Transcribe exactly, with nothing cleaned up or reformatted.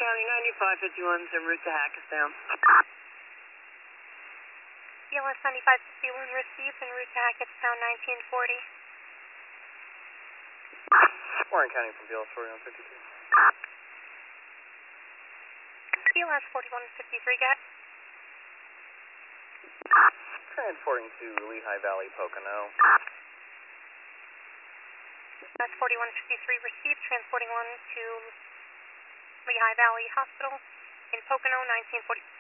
County ninety-five fifty-one's en route to Hackettstown. B L S ninety-five fifty-one received en route to Hackettstown nineteen forty. Warren County from B L S forty-one fifty-two. B L S forty-one fifty-three, got. Transporting to Lehigh Valley, Pocono. B L S forty-one fifty-three received, transporting one to Lehigh Valley Hospital in Pocono nineteen forty.